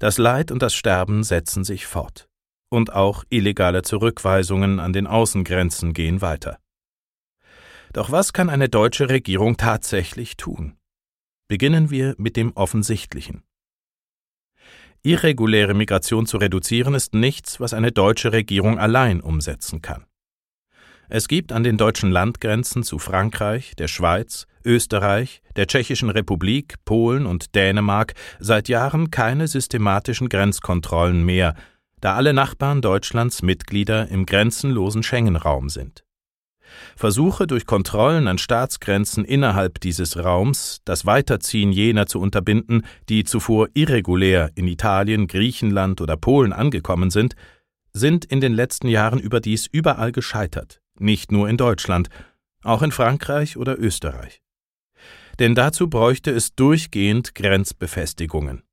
Das Leid und das Sterben setzen sich fort. Und auch illegale Zurückweisungen an den Außengrenzen gehen weiter. Doch was kann eine deutsche Regierung tatsächlich tun? Beginnen wir mit dem Offensichtlichen. Irreguläre Migration zu reduzieren ist nichts, was eine deutsche Regierung allein umsetzen kann. Es gibt an den deutschen Landgrenzen zu Frankreich, der Schweiz, Österreich, der Tschechischen Republik, Polen und Dänemark seit Jahren keine systematischen Grenzkontrollen mehr, da alle Nachbarn Deutschlands Mitglieder im grenzenlosen Schengen-Raum sind. Versuche durch Kontrollen an Staatsgrenzen innerhalb dieses Raums das Weiterziehen jener zu unterbinden, die zuvor irregulär in Italien, Griechenland oder Polen angekommen sind in den letzten Jahren überdies überall gescheitert, nicht nur in Deutschland, auch in Frankreich oder Österreich. Denn dazu bräuchte es durchgehend Grenzbefestigungen.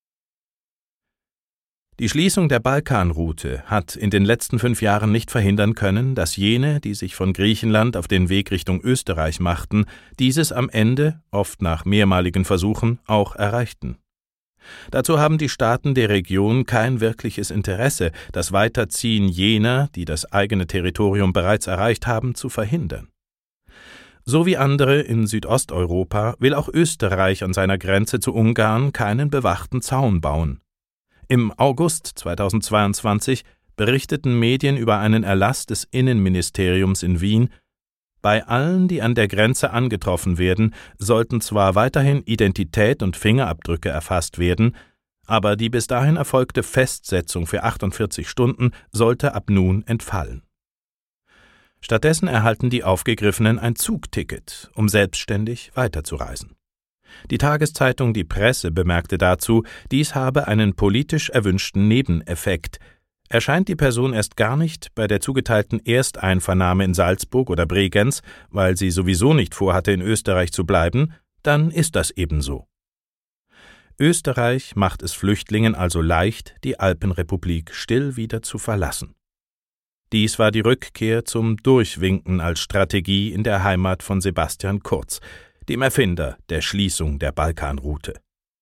Die Schließung der Balkanroute hat in den letzten 5 Jahren nicht verhindern können, dass jene, die sich von Griechenland auf den Weg Richtung Österreich machten, dieses am Ende, oft nach mehrmaligen Versuchen, auch erreichten. Dazu haben die Staaten der Region kein wirkliches Interesse, das Weiterziehen jener, die das eigene Territorium bereits erreicht haben, zu verhindern. So wie andere in Südosteuropa will auch Österreich an seiner Grenze zu Ungarn keinen bewachten Zaun bauen. Im August 2022 berichteten Medien über einen Erlass des Innenministeriums in Wien: Bei allen, die an der Grenze angetroffen werden, sollten zwar weiterhin Identität und Fingerabdrücke erfasst werden, aber die bis dahin erfolgte Festsetzung für 48 Stunden sollte ab nun entfallen. Stattdessen erhalten die Aufgegriffenen ein Zugticket, um selbstständig weiterzureisen. Die Tageszeitung Die Presse bemerkte dazu, dies habe einen politisch erwünschten Nebeneffekt. Erscheint die Person erst gar nicht bei der zugeteilten Ersteinvernahme in Salzburg oder Bregenz, weil sie sowieso nicht vorhatte, in Österreich zu bleiben, dann ist das ebenso. Österreich macht es Flüchtlingen also leicht, die Alpenrepublik still wieder zu verlassen. Dies war die Rückkehr zum Durchwinken als Strategie in der Heimat von Sebastian Kurz, dem Erfinder der Schließung der Balkanroute.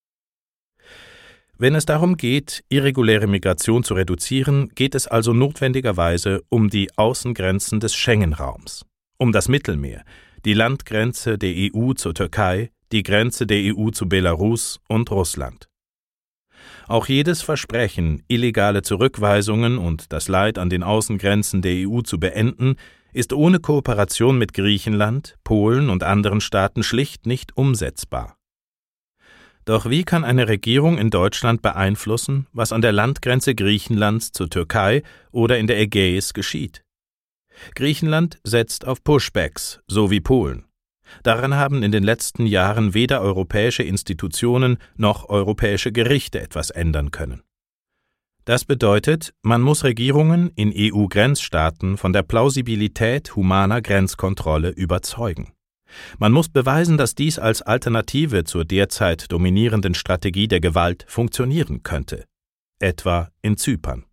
Wenn es darum geht, irreguläre Migration zu reduzieren, geht es also notwendigerweise um die Außengrenzen des Schengen-Raums, um das Mittelmeer, die Landgrenze der EU zur Türkei, die Grenze der EU zu Belarus und Russland. Auch jedes Versprechen, illegale Zurückweisungen und das Leid an den Außengrenzen der EU zu beenden, ist ohne Kooperation mit Griechenland, Polen und anderen Staaten schlicht nicht umsetzbar. Doch wie kann eine Regierung in Deutschland beeinflussen, was an der Landgrenze Griechenlands zur Türkei oder in der Ägäis geschieht? Griechenland setzt auf Pushbacks, so wie Polen. Daran haben in den letzten Jahren weder europäische Institutionen noch europäische Gerichte etwas ändern können. Das bedeutet, man muss Regierungen in EU-Grenzstaaten von der Plausibilität humaner Grenzkontrolle überzeugen. Man muss beweisen, dass dies als Alternative zur derzeit dominierenden Strategie der Gewalt funktionieren könnte, etwa in Zypern.